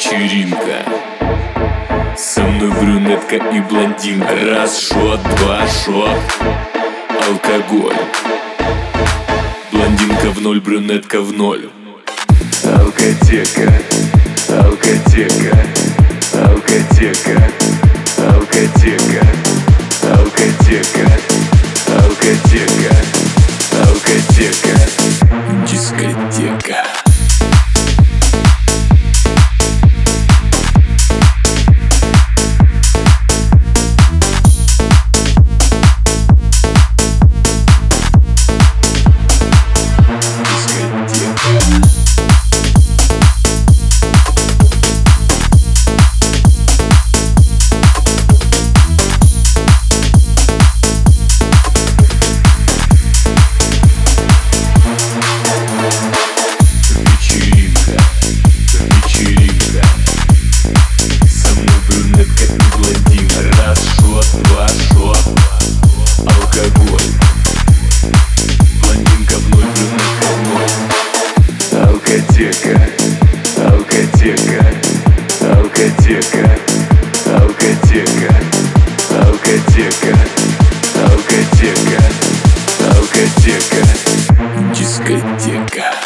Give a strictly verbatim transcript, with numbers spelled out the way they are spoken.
вечеринка. Со мной брюнетка и блондинка. Раз шот, два шот, алкоголь. Блондинка в ноль, брюнетка в ноль. Алкотека, алкотека, алкотека, алкотека, алкотека, алкотека, алкотека, дискотека. Алкотека, алкотека, алкотека, алкотека, алкотека, алкотека, алкотека, дискотека.